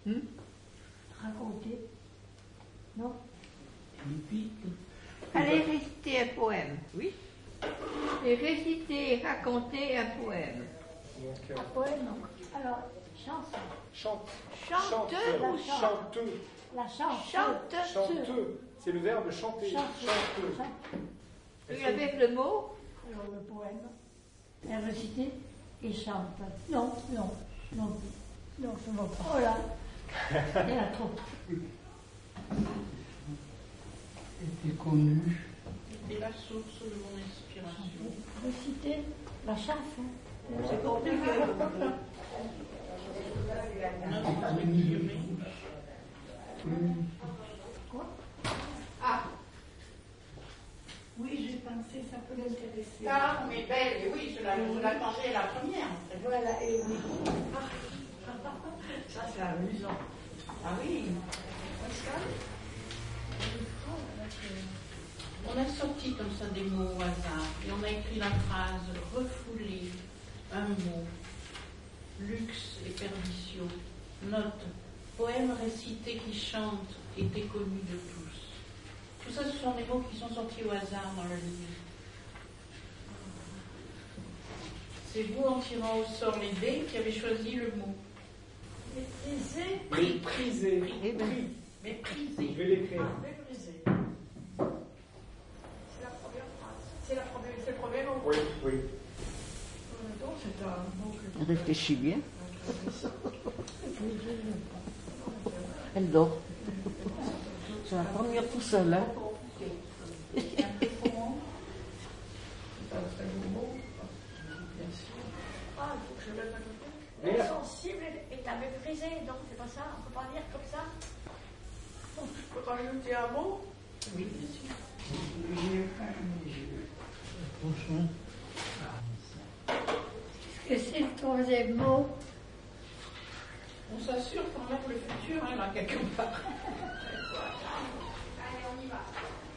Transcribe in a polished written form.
Raconter. Non? Allez réciter un poème. Oui. Et réciter et raconter un poème. Un poème, non. Alors, chanson. Chanteur ou Chanteux. La chanteuse. Chanteux. C'est le verbe chanter. Chanteux. Et avec le mot? Alors, le poème. Elle récite et chante. Non, non, non. Non, je ne vois pas. Oh là. Il y en a trop. Était connu. Et la source de mon inspiration. Réciter la chanson. C'est compliqué. Quoi? Ah. Oui, j'ai pensé, ça peut l'intéresser. Ah, mais belle, oui, je l'attendais la première. En fait. Voilà, et oui. Ça, c'est amusant. Ah oui. On a sorti comme ça des mots au hasard et on a écrit la phrase refouler un mot, luxe et perdition, note, poème récité qui chante, était connu de tous. Tout ça, ce sont des mots qui sont sortis au hasard dans le livre. C'est vous, en tirant au sort les dés, qui avez choisi le mot. Mépriser. Mépriser. Mépriser. Je vais l'écrire. Mépriser. C'est la première phrase. C'est le premier mot. Oui, oui. Donc, c'est un mot que... Réfléchis bien. Elle dort. C'est la première tout seule, hein. Ah, il faut que je lève à côté. Insensible est à mépriser, donc c'est pas ça, on peut pas dire comme ça. Je peux rajouter un mot? Oui, bien sûr. Franchement. Et c'est le troisième mot. On s'assure quand même le futur, hein, là, quelque part. Allez, on y va.